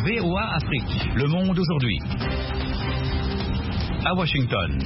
VOA Afrique, le monde aujourd'hui. À Washington.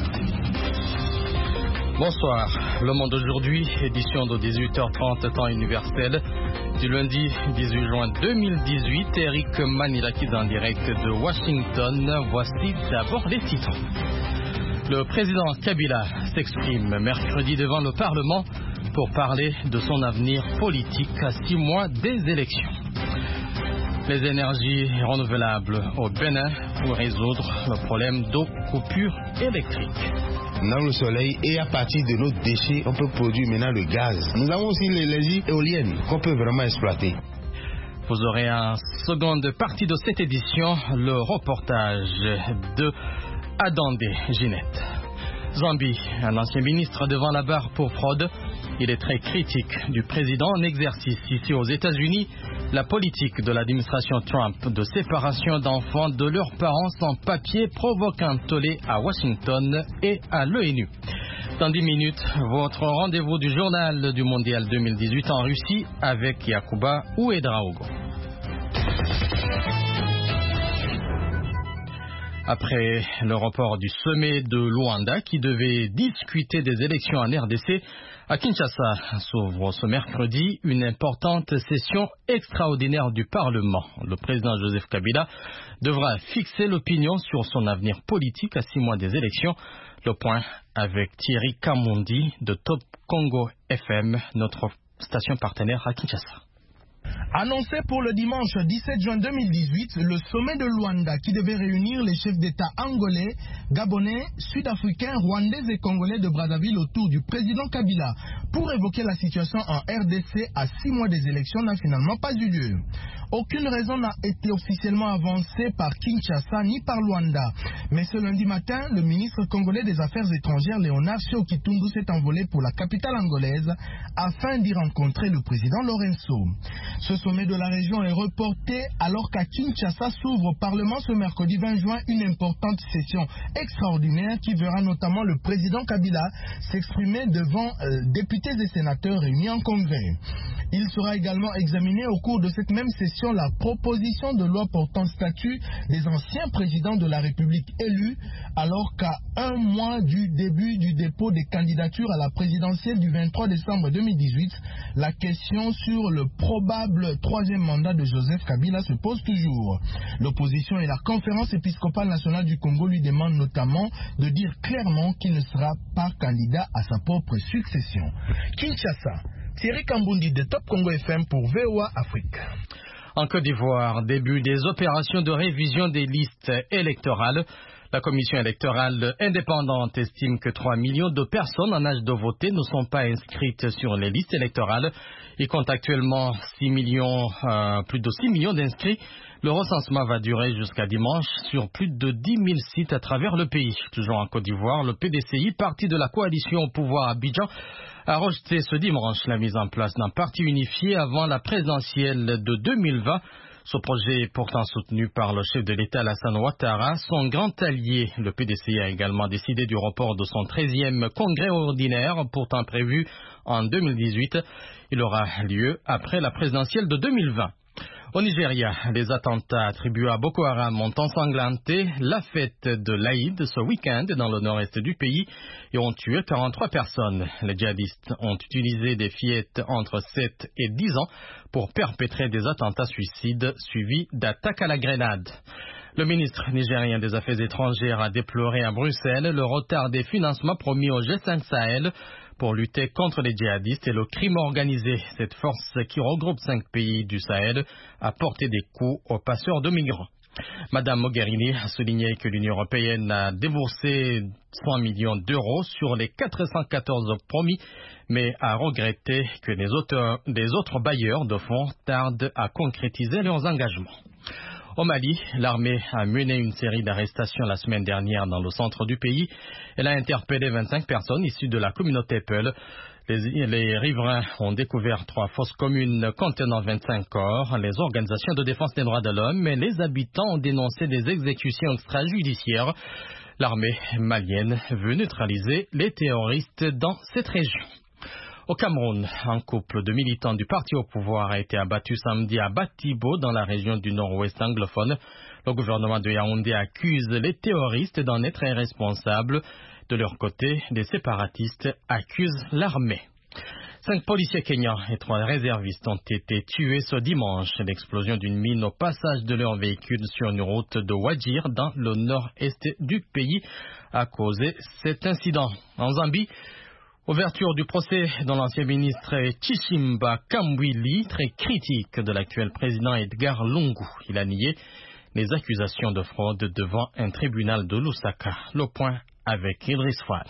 Bonsoir, le monde aujourd'hui, édition de 18h30 temps universel, du lundi 18 juin 2018. Eric Manilakis en direct de Washington. Voici d'abord les titres. Le président Kabila s'exprime mercredi devant le Parlement pour parler de son avenir politique à 6 mois des élections. Les énergies renouvelables au Bénin pour résoudre le problème d'eau coupure électrique. Dans le soleil et à partir de nos déchets, on peut produire maintenant le gaz. Nous avons aussi l'énergie éolienne qu'on peut vraiment exploiter. Vous aurez en seconde partie de cette édition le reportage de Adandé Ginette. Zambie, un ancien ministre devant la barre pour fraude. Il est très critique du président en exercice ici aux États-Unis. La politique de l'administration Trump de séparation d'enfants de leurs parents sans papier provoque un tollé à Washington et à l'ONU. Dans 10 minutes, votre rendez-vous du journal du Mondial 2018 en Russie avec Yakuba Ouedraogo. Après le report du sommet de Luanda qui devait discuter des élections en RDC, à Kinshasa s'ouvre ce mercredi une importante session extraordinaire du Parlement. Le président Joseph Kabila devra fixer l'opinion sur son avenir politique à 6 mois des élections. Le point avec Thierry Kamundi de Top Congo FM, notre station partenaire à Kinshasa. Annoncé pour le dimanche 17 juin 2018, le sommet de Luanda qui devait réunir les chefs d'État angolais, gabonais, sud-africains, rwandais et congolais de Brazzaville autour du président Kabila pour évoquer la situation en RDC à 6 mois des élections n'a finalement pas eu lieu. Aucune raison n'a été officiellement avancée par Kinshasa ni par Luanda. Mais ce lundi matin, le ministre congolais des Affaires étrangères, Léonard Sékou-Kitundu, s'est envolé pour la capitale angolaise afin d'y rencontrer le président Lorenzo. Ce sommet de la région est reporté alors qu'à Kinshasa s'ouvre au Parlement ce mercredi 20 juin une importante session extraordinaire qui verra notamment le président Kabila s'exprimer devant députés et sénateurs réunis en congrès. Il sera également examiné au cours de cette même session la proposition de loi portant statut des anciens présidents de la République élus alors qu'à 1 mois du début du dépôt des candidatures à la présidentielle du 23 décembre 2018, la question sur le probable 3e mandat de Joseph Kabila se pose toujours. L'opposition et la conférence épiscopale nationale du Congo lui demandent notamment de dire clairement qu'il ne sera pas candidat à sa propre succession. Kinshasa, Thierry Kambundi de Top Congo FM pour VOA Afrique. En Côte d'Ivoire, début des opérations de révision des listes électorales. La commission électorale indépendante estime que 3 millions de personnes en âge de voter ne sont pas inscrites sur les listes électorales. Il compte actuellement plus de 6 millions d'inscrits. Le recensement va durer jusqu'à dimanche sur plus de 10 000 sites à travers le pays. Toujours en Côte d'Ivoire, le PDCI, parti de la coalition au pouvoir à Abidjan, a rejeté ce dimanche la mise en place d'un parti unifié avant la présidentielle de 2020. Ce projet est pourtant soutenu par le chef de l'État Alassane Ouattara. Son grand allié, le PDCI, a également décidé du report de son 13e congrès ordinaire, pourtant prévu en 2018. Il aura lieu après la présidentielle de 2020. Au Nigeria, les attentats attribués à Boko Haram ont ensanglanté la fête de l'Aïd ce week-end dans le nord-est du pays et ont tué 43 personnes. Les djihadistes ont utilisé des fillettes entre 7 et 10 ans pour perpétrer des attentats suicides suivis d'attaques à la grenade. Le ministre nigérien des Affaires étrangères a déploré à Bruxelles le retard des financements promis au G5 Sahel pour lutter contre les djihadistes et le crime organisé. Cette force qui regroupe 5 pays du Sahel a porté des coups aux passeurs de migrants. Madame Mogherini a souligné que l'Union européenne a déboursé 100 millions d'euros sur les 414 promis, mais a regretté que les autres bailleurs de fonds tardent à concrétiser leurs engagements. Au Mali, l'armée a mené une série d'arrestations la semaine dernière dans le centre du pays. Elle a interpellé 25 personnes issues de la communauté Peul. Les riverains ont découvert 3 fosses communes contenant 25 corps. Les organisations de défense des droits de l'homme et les habitants ont dénoncé des exécutions extrajudiciaires. L'armée malienne veut neutraliser les terroristes dans cette région. Au Cameroun, un couple de militants du parti au pouvoir a été abattu samedi à Batibo, dans la région du nord-ouest anglophone. Le gouvernement de Yaoundé accuse les terroristes d'en être responsables. De leur côté, des séparatistes accusent l'armée. 5 policiers kenyans et 3 réservistes ont été tués ce dimanche. L'explosion d'une mine au passage de leur véhicule sur une route de Wajir dans le nord-est du pays a causé cet incident. En Zambie, ouverture du procès dans l'ancien ministre Chishimba Kamwili, très critique de l'actuel président Edgar Lungu. Il a nié les accusations de fraude devant un tribunal de Lusaka. Le point avec Idriss Fall.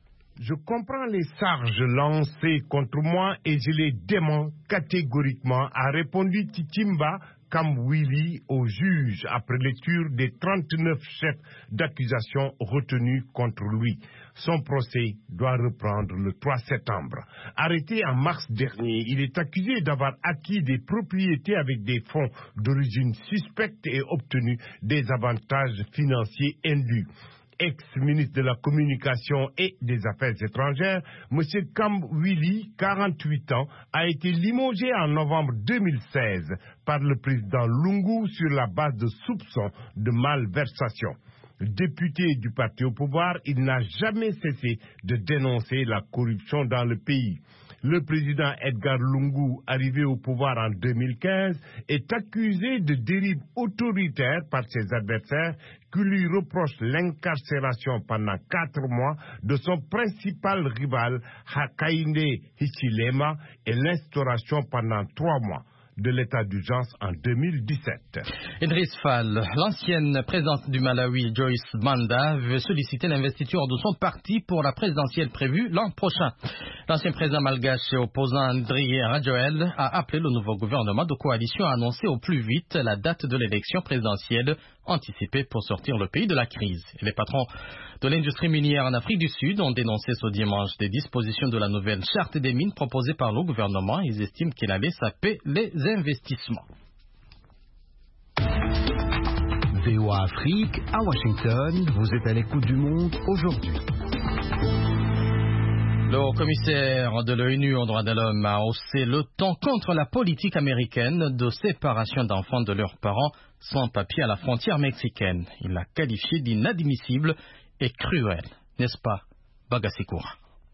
Je comprends les charges lancées contre moi et je les dément catégoriquement, a répondu Chishimba Kamwili au juge après lecture des 39 chefs d'accusation retenus contre lui. Son procès doit reprendre le 3 septembre. Arrêté en mars dernier, il est accusé d'avoir acquis des propriétés avec des fonds d'origine suspecte et obtenu des avantages financiers indus. Ex-ministre de la Communication et des Affaires étrangères, M. Kamwili, 48 ans, a été limogé en novembre 2016 par le président Lungu sur la base de soupçons de malversation. Député du parti au pouvoir, il n'a jamais cessé de dénoncer la corruption dans le pays. Le président Edgar Lungu, arrivé au pouvoir en 2015, est accusé de dérive autoritaire par ses adversaires qui lui reprochent l'incarcération pendant 4 mois de son principal rival Hakainde Hichilema et l'instauration pendant 3 mois de l'état d'urgence en 2017. Idriss Fall, l'ancienne présidente du Malawi, Joyce Banda, veut solliciter l'investiture de son parti pour la présidentielle prévue l'an prochain. L'ancien président malgache et opposant Andry Rajoelina a appelé le nouveau gouvernement de coalition à annoncer au plus vite la date de l'élection présidentielle anticipée pour sortir le pays de la crise. Et les patrons de l'industrie minière en Afrique du Sud ont dénoncé ce dimanche des dispositions de la nouvelle charte des mines proposée par le gouvernement. Ils estiment qu'elle allait saper les investissements. VOA Afrique, à Washington, vous êtes à l'écoute du monde aujourd'hui. Le haut-commissaire de l'ONU aux droits de l'homme a haussé le ton contre la politique américaine de séparation d'enfants de leurs parents sans papier à la frontière mexicaine. Il l'a qualifié d'inadmissible et cruel. N'est-ce pas, Bagasikoura?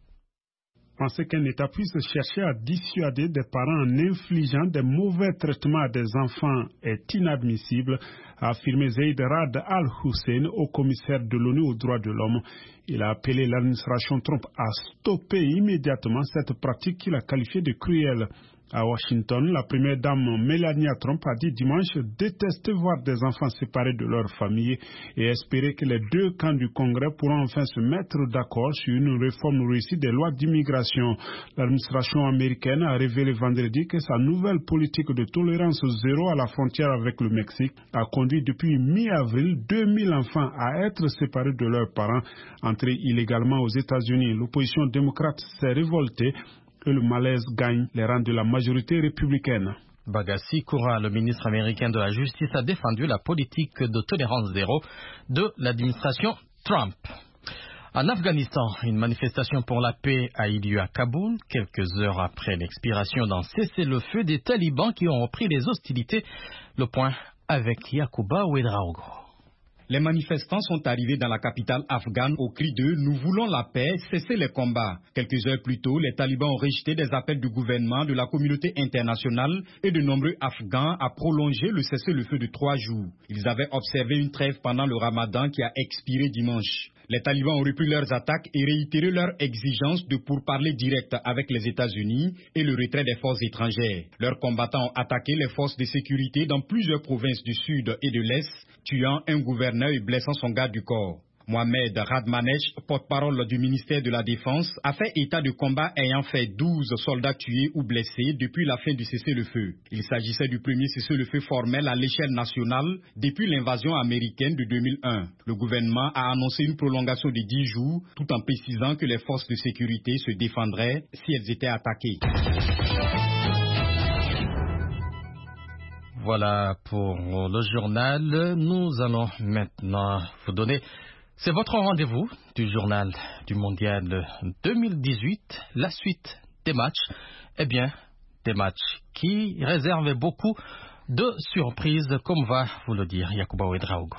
Penser qu'un État puisse chercher à dissuader des parents en infligeant des mauvais traitements à des enfants est inadmissible, a affirmé Zeid Rad Al-Hussein, haut commissaire de l'ONU aux droits de l'homme. Il a appelé l'administration Trump à stopper immédiatement cette pratique qu'il a qualifiée de cruelle. À Washington, la première dame Melania Trump a dit dimanche détester voir des enfants séparés de leur famille et espérer que les 2 camps du Congrès pourront enfin se mettre d'accord sur une réforme réussie des lois d'immigration. L'administration américaine a révélé vendredi que sa nouvelle politique de tolérance zéro à la frontière avec le Mexique a conduit depuis mi-avril 2000 enfants à être séparés de leurs parents, entrés illégalement aux États-Unis. L'opposition démocrate s'est révoltée et le malaise gagne les rangs de la majorité républicaine. Bagasikoura, le ministre américain de la Justice, a défendu la politique de tolérance zéro de l'administration Trump. En Afghanistan, une manifestation pour la paix a eu lieu à Kaboul, quelques heures après l'expiration d'un cessez-le-feu des talibans qui ont repris les hostilités. Le point avec Yacouba Ouedraogo. Les manifestants sont arrivés dans la capitale afghane au cri de « Nous voulons la paix, cessez les combats ». Quelques heures plus tôt, les talibans ont rejeté des appels du gouvernement, de la communauté internationale et de nombreux Afghans à prolonger le cessez-le-feu de 3 jours. Ils avaient observé une trêve pendant le ramadan qui a expiré dimanche. Les talibans ont repris leurs attaques et réitéré leur exigence de pourparlers directs avec les États-Unis et le retrait des forces étrangères. Leurs combattants ont attaqué les forces de sécurité dans plusieurs provinces du sud et de l'est, tuant un gouverneur et blessant son garde du corps. Mohamed Radmanesh, porte-parole du ministère de la Défense, a fait état de combats ayant fait 12 soldats tués ou blessés depuis la fin du cessez-le-feu. Il s'agissait du premier cessez-le-feu formel à l'échelle nationale depuis l'invasion américaine de 2001. Le gouvernement a annoncé une prolongation de 10 jours, tout en précisant que les forces de sécurité se défendraient si elles étaient attaquées. Voilà pour le journal. Nous allons maintenant vous donner... C'est votre rendez-vous du journal du Mondial 2018, la suite des matchs, eh bien, des matchs qui réservent beaucoup de surprises, comme va vous le dire Yacouba Ouedraogo.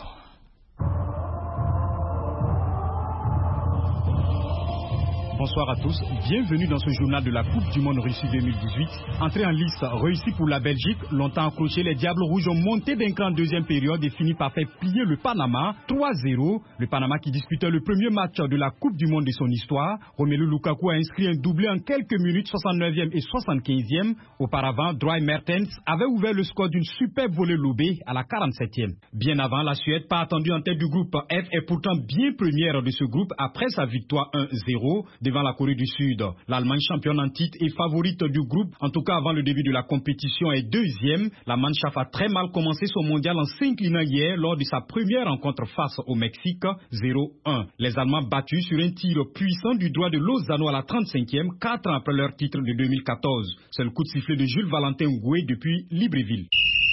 Bonsoir à tous, bienvenue dans ce journal de la Coupe du Monde Russie 2018. Entrée en lice réussie pour la Belgique, longtemps accroché, les Diables Rouges ont monté d'un cran en deuxième période et fini par faire plier le Panama 3-0. Le Panama qui disputait le premier match de la Coupe du Monde de son histoire. Romelu Lukaku a inscrit un doublé en quelques minutes, 69e et 75e. Auparavant, Dry Mertens avait ouvert le score d'une superbe volée lobée à la 47e. Bien avant, la Suède, pas attendue en tête du groupe F, est pourtant bien première de ce groupe après sa victoire 1-0. Devant la Corée du Sud, l'Allemagne championne en titre et favorite du groupe, en tout cas avant le début de la compétition, est deuxième. La Mannschaft a très mal commencé son mondial en s'inclinant hier lors de sa première rencontre face au Mexique, 0-1. Les Allemands battus sur un tir puissant du doigt de Lozano à la 35e, 4 ans après leur titre de 2014. C'est le coup de sifflet de Jules Valentin Goué depuis Libreville.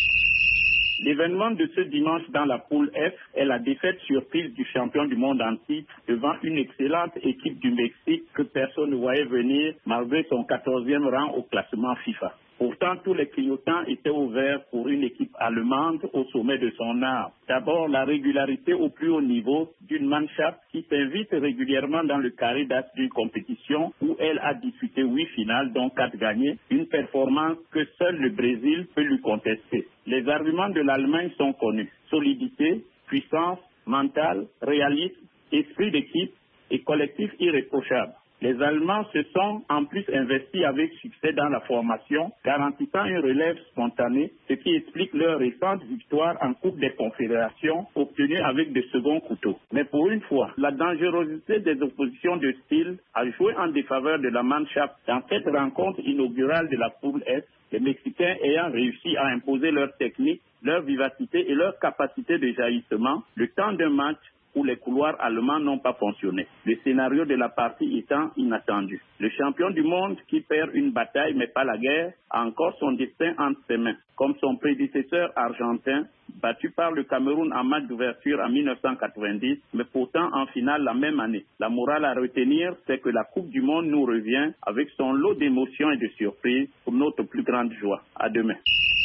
L'événement de ce dimanche dans la poule F est la défaite surprise du champion du monde en titre devant une excellente équipe du Mexique que personne ne voyait venir malgré son 14e rang au classement FIFA. Pourtant, tous les clignotants étaient ouverts pour une équipe allemande au sommet de son art. D'abord, la régularité au plus haut niveau d'une Mannschaft qui s'invite régulièrement dans le carré d'as d'une compétition où elle a disputé 8 finales, dont 4 gagnées, une performance que seul le Brésil peut lui contester. Les arguments de l'Allemagne sont connus. Solidité, puissance, mental, réalisme, esprit d'équipe et collectif irréprochable. Les Allemands se sont en plus investis avec succès dans la formation, garantissant une relève spontanée, ce qui explique leur récente victoire en Coupe des Confédérations obtenue avec de seconds couteaux. Mais pour une fois, la dangerosité des oppositions de style a joué en défaveur de la Mannschaft dans cette rencontre inaugurale de la poule S, les Mexicains ayant réussi à imposer leur technique, leur vivacité et leur capacité de jaillissement, le temps d'un match où les couloirs allemands n'ont pas fonctionné. Le scénario de la partie étant inattendu. Le champion du monde qui perd une bataille mais pas la guerre a encore son destin entre ses mains. Comme son prédécesseur argentin, battu par le Cameroun en match d'ouverture en 1990, mais pourtant en finale la même année. La morale à retenir, c'est que la Coupe du Monde nous revient avec son lot d'émotions et de surprises pour notre plus grande joie. À demain.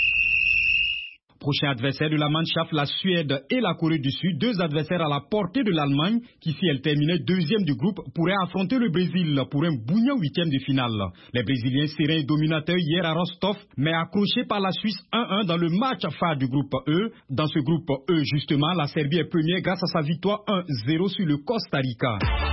Prochain adversaire de la Mannschaft, la Suède et la Corée du Sud, deux adversaires à la portée de l'Allemagne, qui si elle terminait deuxième du groupe, pourraient affronter le Brésil pour un bouillant huitième de finale. Les Brésiliens seraient dominateurs hier à Rostov, mais accrochés par la Suisse 1-1 dans le match phare du groupe E. Dans ce groupe E, justement, la Serbie est première grâce à sa victoire 1-0 sur le Costa Rica.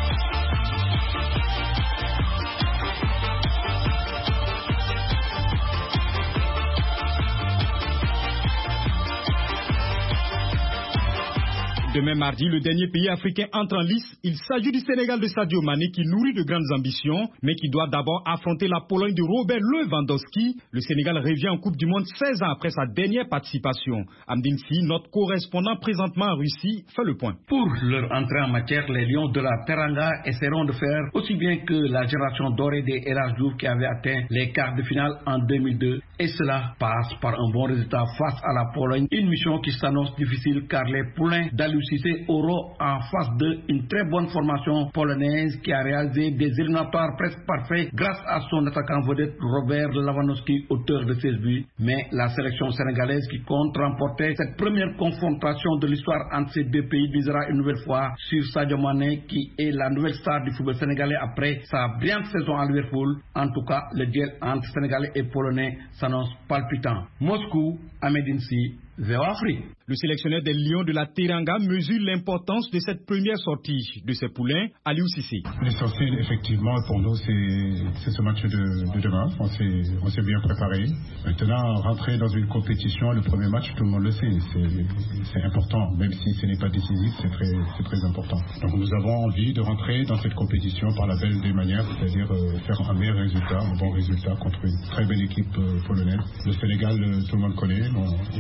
Demain mardi, le dernier pays africain entre en lice. Il s'agit du Sénégal de Sadio Mané qui nourrit de grandes ambitions, mais qui doit d'abord affronter la Pologne de Robert Lewandowski. Le Sénégal revient en Coupe du Monde 16 ans après sa dernière participation. Amdine Si, notre correspondant présentement en Russie, fait le point. Pour leur entrée en matière, les Lions de la Teranga essaieront de faire aussi bien que la génération dorée des El Hadji Diouf qui avait atteint les quarts de finale en 2002. Et cela passe par un bon résultat face à la Pologne. Une mission qui s'annonce difficile car les poulains d'Aliou Cissé auront en face d'eux une très bonne formation polonaise qui a réalisé des éliminatoires presque parfaits grâce à son attaquant vedette Robert Lewandowski, auteur de 16 buts. Mais la sélection sénégalaise qui compte remporter cette première confrontation de l'histoire entre ces deux pays visera une nouvelle fois sur Sadio Mané qui est la nouvelle star du football sénégalais après sa brillante saison à Liverpool. En tout cas, le duel entre Sénégalais et Polonais s'annonce palpitant. Moscou, Ahmed Sy, VOA Afrique. Le sélectionneur des Lions de la Teranga mesure l'importance de cette première sortie de ses poulains, Aliou Cissé. L'essentiel, effectivement, pour nous, c'est ce match de demain. On s'est bien préparé. Maintenant, rentrer dans une compétition, le premier match, tout le monde le sait, c'est important. Même si ce n'est pas décisif, c'est très important. Donc nous avons envie de rentrer dans cette compétition par la belle des manières, c'est-à-dire faire un meilleur résultat, un bon résultat contre une très belle équipe polonaise. Le Sénégal, tout le monde connaît. On fait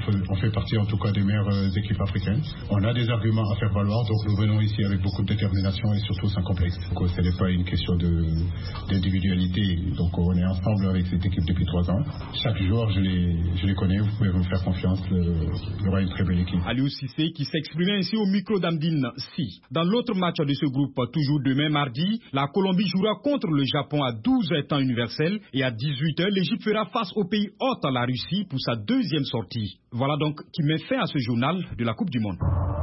fait partie en tout cas des meilleures équipes africaines. On a des arguments à faire valoir, donc nous venons ici avec beaucoup de détermination et surtout sans complexe. Donc ce n'est pas une question d'individualité. Donc on est ensemble avec cette équipe depuis 3 ans. Chaque joueur, je les connais, vous pouvez me faire confiance, il y aura une très belle équipe. Aliou Cissé qui s'exprimait ainsi au micro d'Amdine Si. Dans l'autre match de ce groupe, toujours demain mardi, la Colombie jouera contre le Japon à 12h temps universel et à 18h, l'Égypte fera face au pays hôte, la Russie, pour sa deuxième sortie. Voilà donc qui met fin à ce journal de la Coupe du Monde.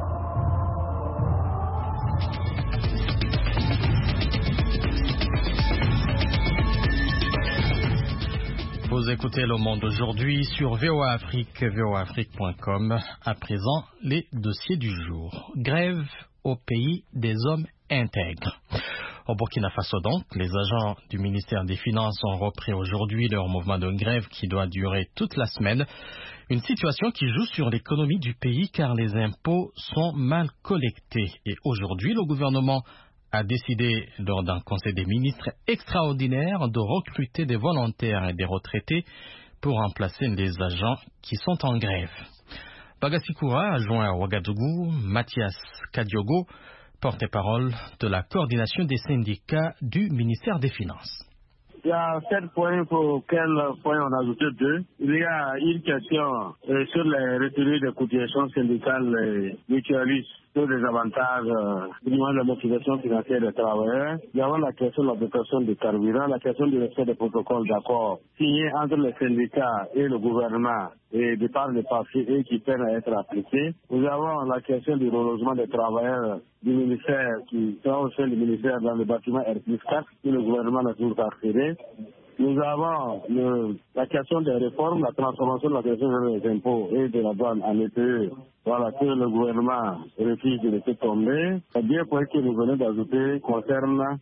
Vous écoutez Le Monde aujourd'hui sur VOA Afrique, voaafrique.com. À présent, les dossiers du jour. Grève au pays des hommes intègres. Au Burkina Faso donc, les agents du ministère des Finances ont repris aujourd'hui leur mouvement de grève qui doit durer toute la semaine. Une situation qui joue sur l'économie du pays car les impôts sont mal collectés. Et aujourd'hui, le gouvernement a décidé, lors d'un conseil des ministres extraordinaire, de recruter des volontaires et des retraités pour remplacer les agents qui sont en grève. Bagasikoura a joint à Ouagadougou Mathias Kadiogo, porte-parole de la coordination des syndicats du ministère des Finances. Il y a 7 points pour lesquels on a ajouté 2. Il y a une question sur les retenues des cotisations syndicales mutualistes sur les avantages du moins de la motivation financière des travailleurs. Il y a la question de la dotation de carburant, la question du respect des protocoles d'accord signés entre les syndicats et le gouvernement et de par les papiers et qui peinent à être appliqués. Nous avons la question du relogement des travailleurs du ministère qui sont au sein du ministère dans le bâtiment R+4 que le gouvernement n'a toujours pas accédé. Nous avons la question des réformes, la transformation de la question des impôts et de la douane en EPE, voilà, que le gouvernement refuse de laisser tomber. Les deux points que nous venons d'ajouter concernent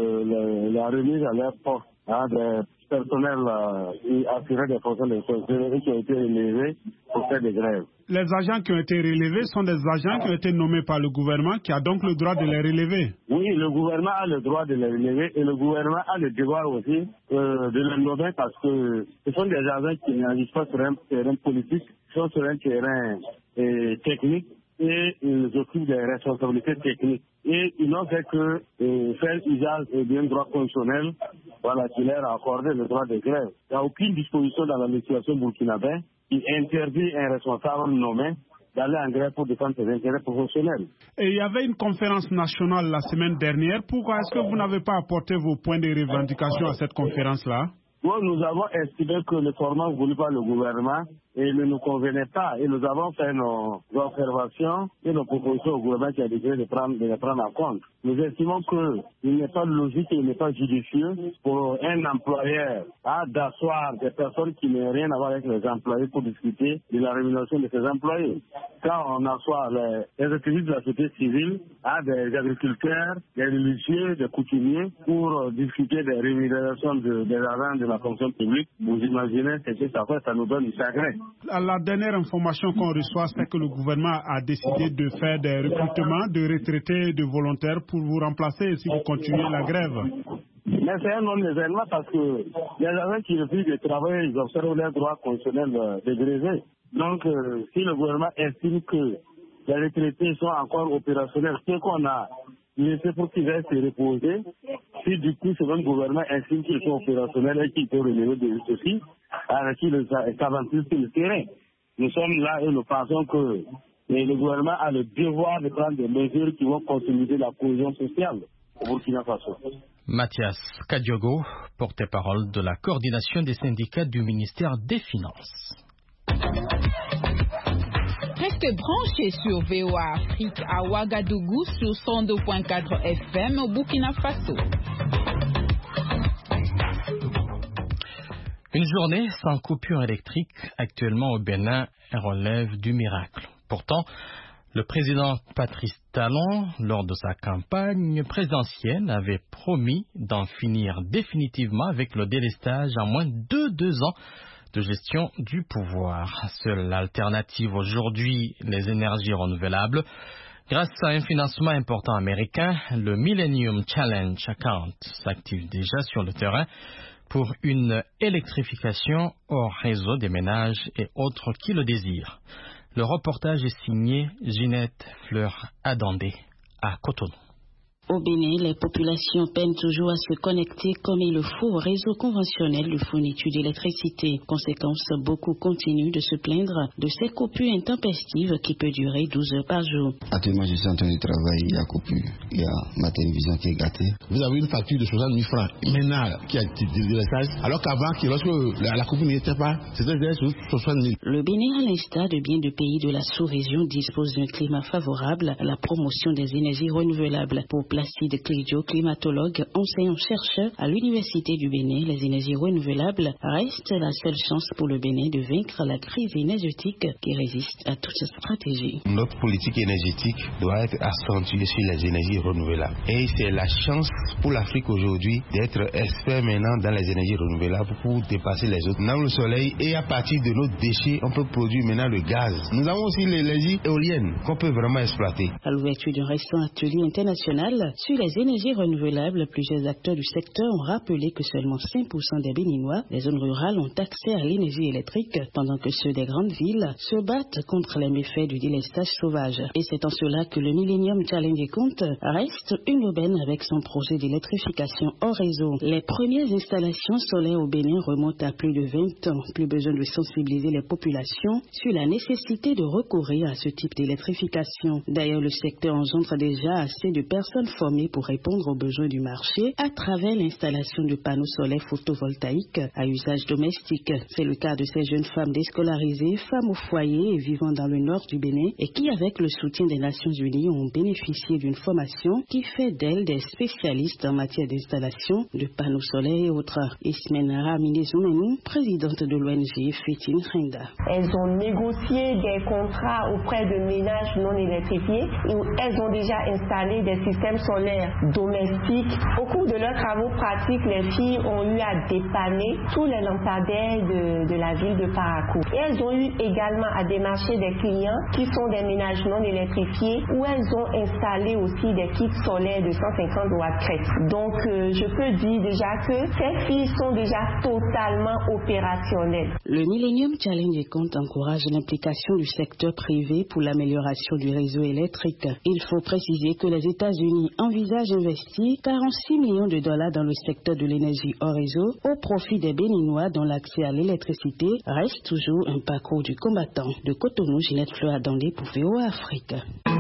la remise à leur poste des personnels qui assuraient des fonctions de sécurité qui ont été relevés pour faire des grèves. Les agents qui ont été relevés sont des agents qui ont été nommés par le gouvernement qui a donc le droit de les relever. Oui, le gouvernement a le droit de les relever et le gouvernement a le devoir aussi de les nommer parce que ce sont des agents qui n'agissent pas sur un terrain politique, ils sont sur un terrain technique et ils occupent des responsabilités techniques. Et ils n'ont fait que faire usage d'un droit constitutionnel qui leur a accordé le droit de grève. Il n'y a aucune disposition dans la législation burkinabé qui interdit un responsable nommé d'aller en grève pour défendre ses intérêts professionnels. Et il y avait une conférence nationale la semaine dernière. Pourquoi est-ce que vous n'avez pas apporté vos points de revendication à cette conférence-là? Bon, nous avons estimé que le format voulu par le gouvernement ne nous convenait pas et nous avons fait nos observations et nos propositions au gouvernement qui a décidé de les prendre en compte. Nous estimons qu'il n'est pas logique et il n'est pas judicieux pour un employeur d'asseoir des personnes qui n'ont rien à voir avec les employés pour discuter de la rémunération de ses employés. Quand on assoit les activistes de la société civile des agriculteurs, des religieux, des coutumiers pour discuter des rémunérations des agents de la fonction publique, vous imaginez ce que ça fait, ça nous donne du chagrin. La dernière information qu'on reçoit, c'est que le gouvernement a décidé de faire des recrutements de retraités et de volontaires pour vous remplacer si vous continuez la grève. Mais c'est un non-événement parce que les agents qui refusent de travailler, ils observent leur droit constitutionnel de gréver. Donc, si le gouvernement estime que les retraités sont encore opérationnels, ce qu'on a laissé pour qu'ils aillent se reposer, si du coup ce même gouvernement estime qu'ils sont opérationnels et qu'ils peuvent relever des soucis, alors qu'ils s'aventurent sur le terrain. Nous sommes là et nous pensons que le gouvernement a le devoir de prendre des mesures qui vont consolider la cohésion sociale au Burkina Faso. Mathias Kadiogo, porte-parole de la coordination des syndicats du ministère des Finances. Restez branchés sur VOA Afrique à Ouagadougou sur 102.4 FM au Burkina Faso. Une journée sans coupure électrique actuellement au Bénin relève du miracle. Pourtant, le président Patrice Talon, lors de sa campagne présidentielle, avait promis d'en finir définitivement avec le délestage en moins de 2 ans de gestion du pouvoir. Seule alternative aujourd'hui, les énergies renouvelables. Grâce à un financement important américain, le Millennium Challenge Account s'active déjà sur le terrain pour une électrification au réseau des ménages et autres qui le désirent. Le reportage est signé Ginette Fleur-Adandé à Cotonou. Au Bénin, les populations peinent toujours à se connecter comme il le faut au réseau conventionnel de fourniture d'électricité. Conséquence, beaucoup continuent de se plaindre de ces coupures intempestives qui peuvent durer 12 heures par jour. Actuellement, je suis en train de travailler, il y a coupure, il y a ma télévision qui est gâtée. Vous avez une facture de 60 000 francs maintenant qui a été délestage, alors qu'avant, lorsque la coupure n'était pas, c'était déjà 60 000. Le Bénin, à l'instar de bien de pays de la sous-région, dispose d'un climat favorable à la promotion des énergies renouvelables. Pour Placide Clidio, climatologue, enseignant-chercheur à l'Université du Bénin, les énergies renouvelables restent la seule chance pour le Bénin de vaincre la crise énergétique qui résiste à toute stratégie. Notre politique énergétique doit être accentuée sur les énergies renouvelables. Et c'est la chance pour l'Afrique aujourd'hui d'être expert maintenant dans les énergies renouvelables pour dépasser les autres. Dans le soleil et à partir de nos déchets, on peut produire maintenant le gaz. Nous avons aussi l'énergie éolienne qu'on peut vraiment exploiter. À l'ouverture d'un récent atelier international sur les énergies renouvelables, plusieurs acteurs du secteur ont rappelé que seulement 5% des Béninois des zones rurales ont accès à l'énergie électrique, pendant que ceux des grandes villes se battent contre les méfaits du délestage sauvage. Et c'est en cela que le Millennium Challenge Compte reste une aubaine avec son projet d'électrification hors réseau. Les premières installations solaires au Bénin remontent à plus de 20 ans. Plus besoin de sensibiliser les populations sur la nécessité de recourir à ce type d'électrification. D'ailleurs, le secteur engendre déjà assez de personnes formées pour répondre aux besoins du marché à travers l'installation de panneaux solaires photovoltaïques à usage domestique. C'est le cas de ces jeunes femmes déscolarisées, femmes au foyer et vivant dans le nord du Bénin et qui, avec le soutien des Nations Unies, ont bénéficié d'une formation qui fait d'elles des spécialistes en matière d'installation de panneaux solaires et autres. Ismena Ramine Zoumenou, présidente de l'ONG Fétine Rinda. Elles ont négocié des contrats auprès de ménages non électrifiés et elles ont déjà installé des systèmes solaires domestiques. Au cours de leurs travaux pratiques, les filles ont eu à dépanner tous les lampadaires de la ville de Parakou. Et elles ont eu également à démarcher des clients qui sont des ménages non électrifiés où elles ont installé aussi des kits solaires de 150 watts crête. Donc je peux dire déjà que ces filles sont déjà totalement opérationnelles. Le Millennium Challenge Compte encourage l'implication du secteur privé pour l'amélioration du réseau électrique. Il faut préciser que les États-Unis envisagent d'investir 46 millions de dollars dans le secteur de l'énergie hors réseau au profit des Béninois dont l'accès à l'électricité reste toujours un parcours du combattant. De Cotonou, Ginette Fleur-Adandé pour VOA Afrique.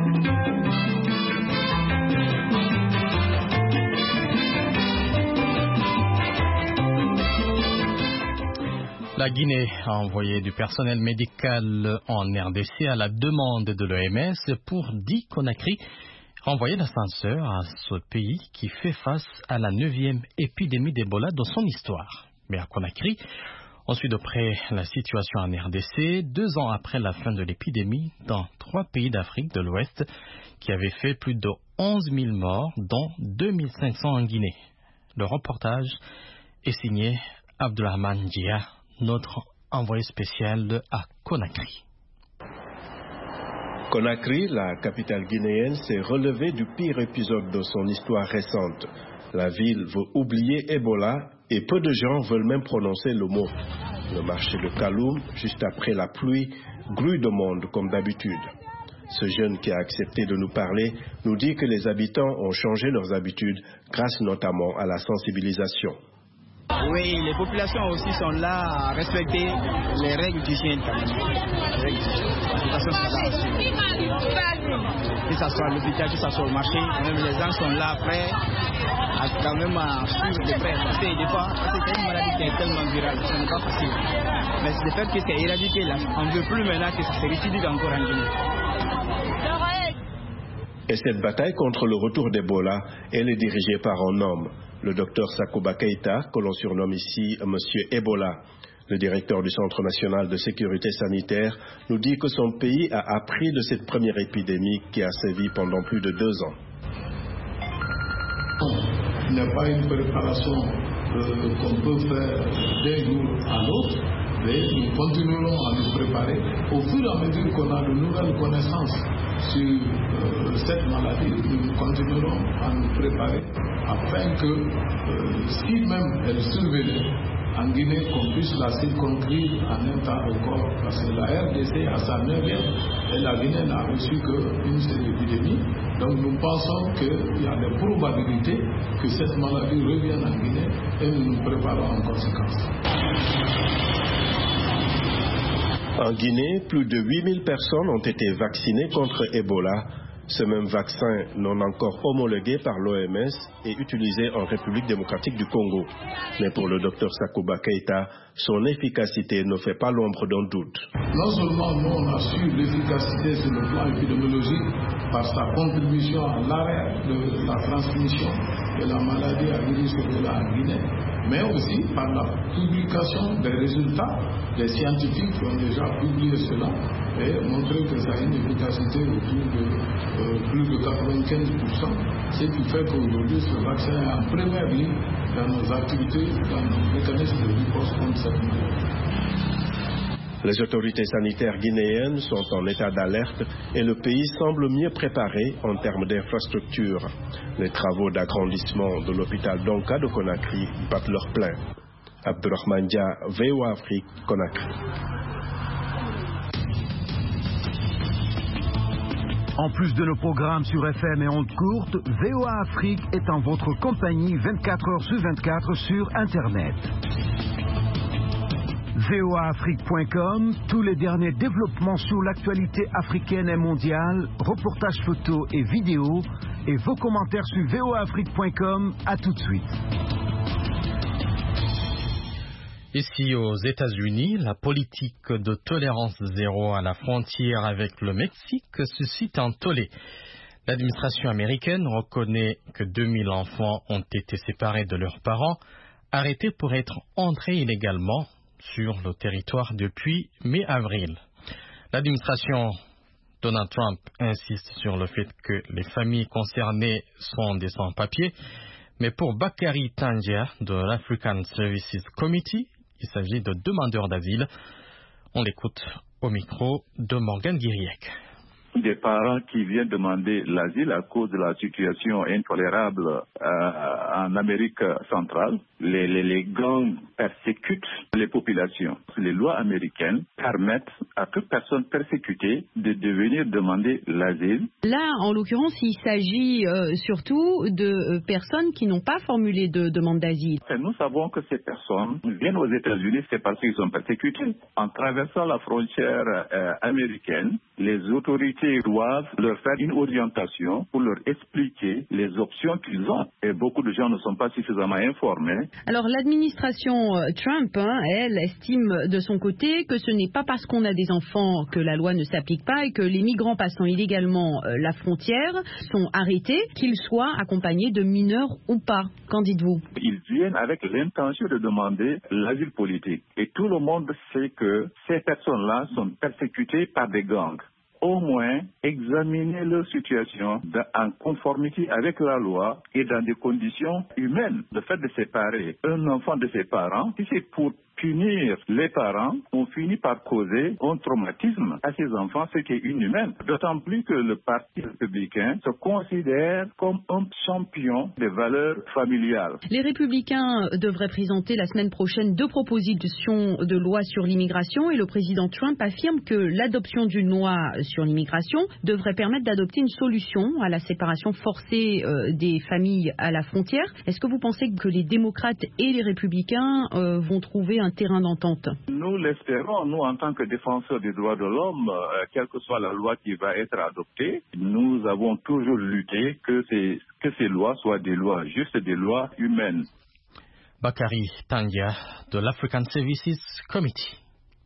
La Guinée a envoyé du personnel médical en RDC à la demande de l'OMS pour Conakry, renvoyer l'ascenseur à ce pays qui fait face à la 9e épidémie d'Ebola dans son histoire. Mais à Conakry, on suit de près la situation en RDC, 2 ans après la fin de l'épidémie dans 3 pays d'Afrique de l'Ouest qui avaient fait plus de 11 000 morts, dont 2 500 en Guinée. Le reportage est signé Abdulrahman Dia, notre envoyé spécial à Conakry. Conakry, la capitale guinéenne, s'est relevée du pire épisode de son histoire récente. La ville veut oublier Ebola et peu de gens veulent même prononcer le mot. Le marché de Kaloum, juste après la pluie, grouille de monde comme d'habitude. Ce jeune qui a accepté de nous parler nous dit que les habitants ont changé leurs habitudes grâce notamment à la sensibilisation. Oui, les populations aussi sont là à respecter les règles d'hygiène. Que ce soit à l'hôpital, que ce soit au marché, même les gens sont là prêts à quand même à suivre de près. Parce que des fois, c'est une maladie qui est tellement virale, ce n'est pas facile. Mais c'est le fait que c'est éradiqué là. On ne veut plus maintenant que ça se récidive encore en Guinée. Et cette bataille contre le retour d'Ebola, elle est dirigée par un homme, le docteur Sakouba Keïta, que l'on surnomme ici Monsieur Ebola. Le directeur du Centre national de sécurité sanitaire nous dit que son pays a appris de cette première épidémie qui a sévi pendant plus de 2 ans. Il n'y a pas une préparation qu'on peut faire d'un jour à l'autre, mais nous continuerons à nous préparer. Au fur et à mesure qu'on a de nouvelles connaissances sur cette maladie, nous continuerons à nous préparer afin que si même elle survenait, en Guinée, qu'on puisse la circonscrire en un temps record, parce que la RDC, à sa 9e, et la Guinée n'a reçu qu'une seule épidémie. Donc nous pensons qu'il y a des probabilités que cette maladie revienne en Guinée et nous nous préparons en conséquence. En Guinée, plus de 8000 personnes ont été vaccinées contre Ebola. Ce même vaccin non encore homologué par l'OMS est utilisé en République démocratique du Congo. Mais pour le docteur Sakouba Keïta, son efficacité ne fait pas l'ombre d'un doute. Non seulement nous on a su l'efficacité sur le plan épidémiologique par sa contribution à l'arrêt de la transmission de la maladie à virus Ebola en Guinée, mais aussi par la publication des résultats des scientifiques qui ont déjà publié cela et montré que ça a une efficacité autour de plus de 95%, ce qui fait qu'aujourd'hui ce vaccin est en première ligne dans nos activités, dans nos mécanismes de riposte contre cette maladie. Les autorités sanitaires guinéennes sont en état d'alerte et le pays semble mieux préparé en termes d'infrastructures. Les travaux d'agrandissement de l'hôpital Donka de Conakry battent leur plein. Abdourahmane Dia, VOA Afrique, Conakry. En plus de nos programmes sur FM et ondes courtes, VOA Afrique est en votre compagnie 24 heures sur 24 sur Internet. voaafrique.com, tous les derniers développements sur l'actualité africaine et mondiale, reportages photos et vidéos, et vos commentaires sur voaafrique.com. À tout de suite. Ici aux États-Unis, la politique de tolérance zéro à la frontière avec le Mexique suscite un tollé. L'administration américaine reconnaît que 2000 enfants ont été séparés de leurs parents, arrêtés pour être entrés illégalement sur le territoire depuis mai-avril. L'administration Donald Trump insiste sur le fait que les familles concernées sont des sans-papiers, mais pour Bakary Tangia de l'African Services Committee, il s'agit de demandeurs d'asile. On l'écoute au micro de Morgan Guiriec. Des parents qui viennent demander l'asile à cause de la situation intolérable en Amérique centrale. Les gangs persécutent les populations. Les lois américaines permettent à toute personne persécutée de venir demander l'asile. Là, en l'occurrence, il s'agit surtout de personnes qui n'ont pas formulé de demande d'asile. Nous savons que ces personnes viennent aux États-Unis, c'est parce qu'ils sont persécutés. En traversant la frontière américaine, les autorités doivent leur faire une orientation pour leur expliquer les options qu'ils ont. Et beaucoup de gens ne sont pas suffisamment informés. Alors l'administration Trump, elle, estime de son côté que ce n'est pas parce qu'on a des enfants que la loi ne s'applique pas et que les migrants passant illégalement la frontière sont arrêtés, qu'ils soient accompagnés de mineurs ou pas. Qu'en dites-vous? Ils viennent avec l'intention de demander l'asile politique. Et tout le monde sait que ces personnes-là sont persécutées par des gangs. Au moins examiner leur situation en conformité avec la loi et dans des conditions humaines. Le fait de séparer un enfant de ses parents, si c'est pour punir les parents, on finit par causer un traumatisme à ces enfants, ce qui est inhumain. D'autant plus que le Parti républicain se considère comme un champion des valeurs familiales. Les républicains devraient présenter la semaine prochaine 2 propositions de loi sur l'immigration et le président Trump affirme que l'adoption d'une loi sur l'immigration devrait permettre d'adopter une solution à la séparation forcée des familles à la frontière. Est-ce que vous pensez que les démocrates et les républicains vont trouver un terrain d'entente? Nous l'espérons, nous en tant que défenseurs des droits de l'homme, quelle que soit la loi qui va être adoptée, nous avons toujours lutté que ces lois soient des lois justes, des lois humaines. Bakary Tangia de l'African Services Committee.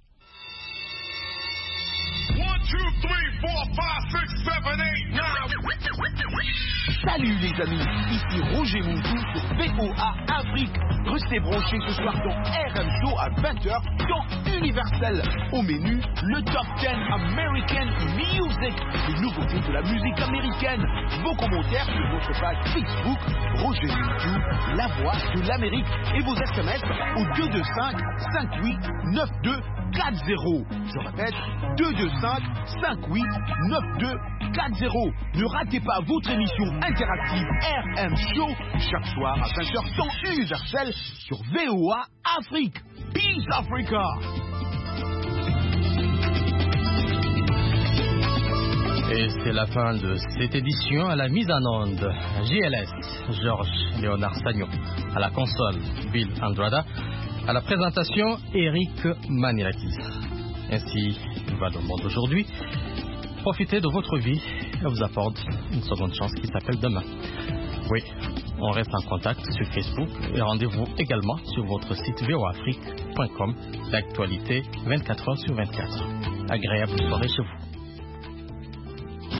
1, 2, 3, 4, 5, 6, 7, 8, 9. Salut les amis, ici Roger Moutou sur VOA Afrique. Restez branchés ce soir dans RM Show à 20h dans Universel. Au menu, le Top 10 American Music, les nouveautés de la musique américaine. Vos commentaires sur votre page Facebook, Roger Moutou, la voix de l'Amérique. Et vos SMS au 225 58 92 40. Je répète, 225 58 92 4-0. Ne ratez pas votre émission interactive RM Show chaque soir à 20h temps universel sur VOA Afrique. Peace Africa. Et c'est la fin de cette édition. À la mise en onde, JLS, Georges Léonard Sagnon. À la console, Bill Andrada. À la présentation, Eric Manirakis. Ainsi va le monde aujourd'hui. Profitez de votre vie et vous apporte une seconde chance qui s'appelle demain. Oui, on reste en contact sur Facebook et rendez-vous également sur votre site voafrique.com. L'actualité 24h sur 24. Agréable soirée chez vous.